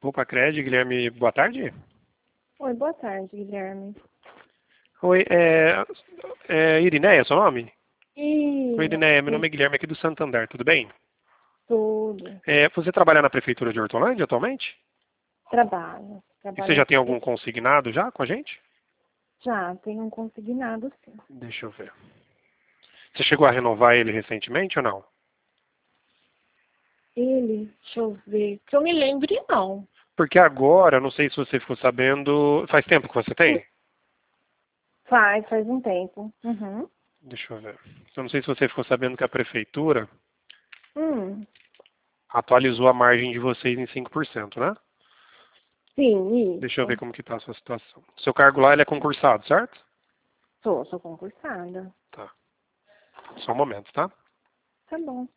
Opa, Cred, Guilherme, boa tarde. Oi, boa tarde, Guilherme. Oi, Irineia, seu nome? Oi, Irineia, meu Isso, nome é Guilherme aqui do Santander, tudo bem? tudo. Você trabalha na Prefeitura de Hortolândia atualmente? Trabalho. E você Trabalho já tem aqui. algum consignado já com a gente? Já tenho um consignado, sim. Deixa eu ver. Você chegou a renovar ele recentemente ou não? Deixa eu ver. Que eu me lembre, não. Porque agora, não sei se você ficou sabendo, faz tempo que você tem? Faz um tempo. Uhum. Deixa eu ver. Eu não sei se você ficou sabendo que a Prefeitura Hum, atualizou a margem de vocês em 5%, né? sim, Deixa eu ver isso. como que está a sua situação. Seu cargo lá, ele é concursado, certo? Sou concursada. Tá. Só um momento, tá? Tá bom.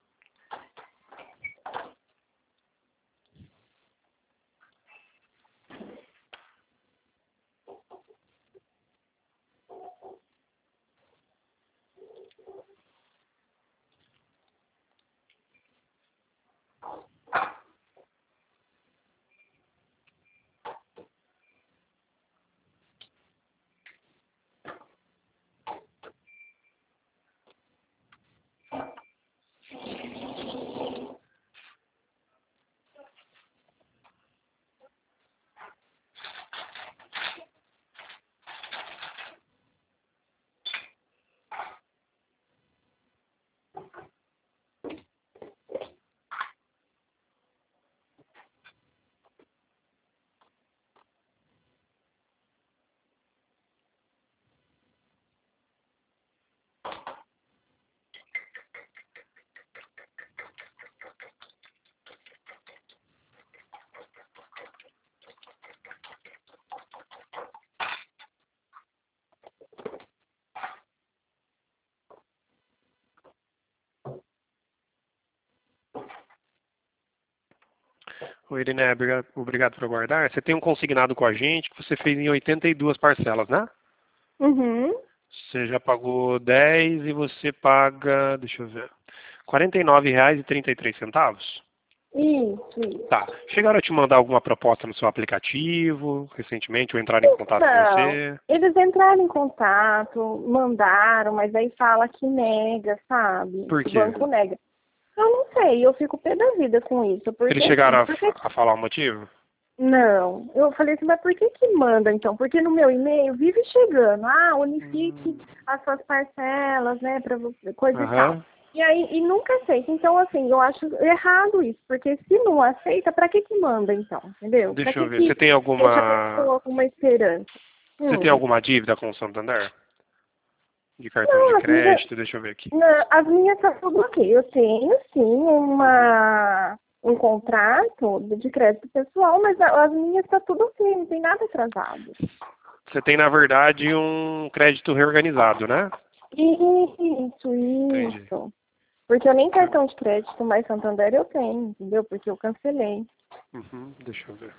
Oi, Iriné, obrigado por aguardar. Você tem um consignado com a gente que você fez em 82 parcelas, né? Uhum. Você já pagou 10 e você paga, deixa eu ver, R$ 49,33. Isso. Tá. Chegaram a te mandar alguma proposta no seu aplicativo recentemente ou entraram em contato com Então, você? eles entraram em contato, mandaram, mas aí fala que nega, sabe? Por Que o quê? banco nega. Eu não sei, eu fico pé da vida com isso. Eles Porque chegaram assim, por que a falar o motivo? não? Eu falei assim, mas por que que manda então? Porque no meu e-mail vive chegando, unifique as suas parcelas, né, pra você, coisa e tal. Aham. E aí, e nunca aceita. Então, assim, eu acho errado isso, porque se não aceita, pra que que manda então? Entendeu? Pra Deixa eu que ver. que deixa a pessoa com uma esperança? Você tem Hum. alguma dívida com o Santander? De cartão de Não, crédito? Deixa eu ver aqui. as minhas tá tudo ok. Eu tenho, sim, um contrato de crédito pessoal, mas as minhas tá tudo ok, não tem nada atrasado. Você tem, na verdade, um crédito reorganizado, né? Isso, Entendi. isso. Porque eu nem cartão de crédito mais Santander eu tenho, entendeu? Porque eu cancelei. Uhum, deixa eu ver.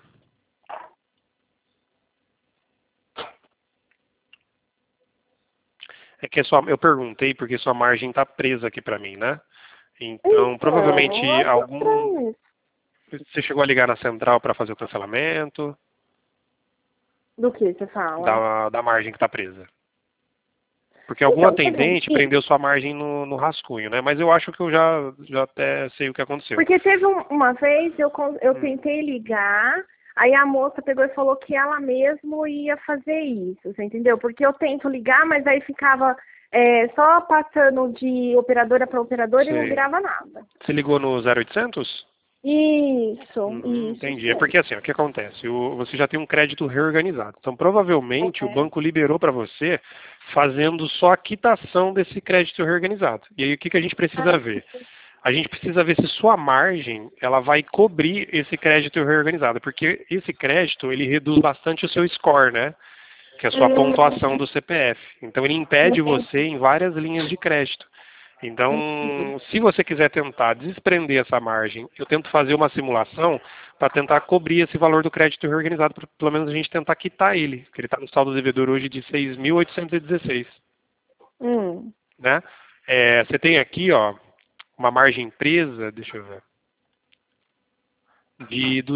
É que eu perguntei porque sua margem está presa aqui para mim, né? Então, Então, provavelmente eu acho estranho isso. você chegou a ligar na central para fazer o cancelamento Do que você fala? da margem que está presa. Porque algum Então, sabe o atendente que? prendeu sua margem no rascunho, né? Mas eu acho que eu já até sei o que aconteceu. Porque teve uma vez eu Hum. tentei ligar, aí a moça pegou e falou que ela mesmo ia fazer isso, você entendeu? Porque eu tento ligar, mas aí ficava só passando de operadora para operadora e não Sei. virava nada. Você ligou no 0800? Isso Entendi. É sim. porque assim, o que acontece? Você já tem um crédito reorganizado. Então, provavelmente, o É. banco liberou para você fazendo só a quitação desse crédito reorganizado. E aí, o que que a gente precisa Ah, ver? A gente precisa ver se sua margem ela vai cobrir esse crédito reorganizado, porque esse crédito ele reduz bastante o seu score, né? Que é a sua pontuação do CPF. Então, ele impede você em várias linhas de crédito. entendi. Então, se você quiser tentar desprender essa margem, eu tento fazer uma simulação para tentar cobrir esse valor do crédito reorganizado, para pelo menos a gente tentar quitar ele, que ele está no saldo devedor hoje de 6.816, Hum, né? Você tem aqui, ó, uma margem presa, deixa eu ver, de R$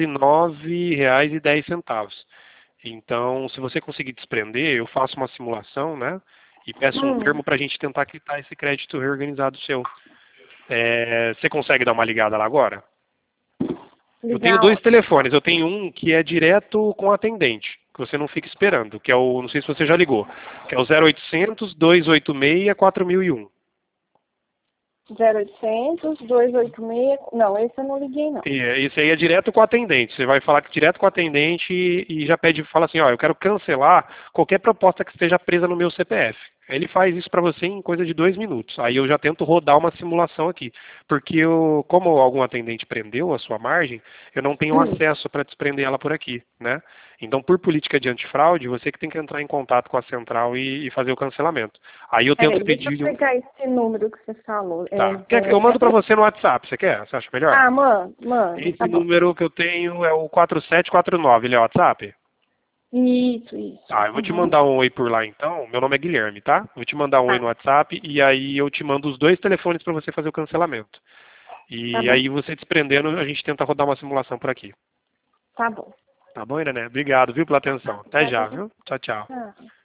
209,10. Então, se você conseguir desprender, eu faço uma simulação, né? E peço um termo para a gente tentar quitar esse crédito reorganizado seu. Você consegue dar uma ligada lá agora? Eu tenho dois telefones. Eu tenho um que é direto com atendente, que você não fica esperando, que é o, não sei se você já ligou, que é o 0800 286 4001. 0800 286. Não, esse eu não liguei, não. Esse aí é direto com o atendente. Você vai falar direto com o atendente e já fala assim, ó, eu quero cancelar qualquer proposta que esteja presa no meu CPF. Ele faz isso para você em coisa de 2 minutos. Aí eu já tento rodar uma simulação aqui. Porque como algum atendente prendeu a sua margem, eu não tenho acesso para desprender ela por aqui, né? Então, por política de antifraude, você que tem que entrar em contato com a central e fazer o cancelamento. Aí eu tento pedir... Deixa eu pegar esse número que você falou. Tá. Eu mando para você no WhatsApp, você quer? Você acha melhor? Ah, mano. Esse número que eu tenho é o 4749, ele é o WhatsApp? Isso. Tá, eu vou te mandar um oi por lá então. Meu nome é Guilherme, tá? Vou te mandar um oi no WhatsApp e aí eu te mando os 2 telefones para você fazer o cancelamento. E aí você desprendendo, a gente tenta rodar uma simulação por aqui. Tá bom. Tá bom, Irané? Obrigado, viu, pela atenção. Até já, viu? Tchau, tchau.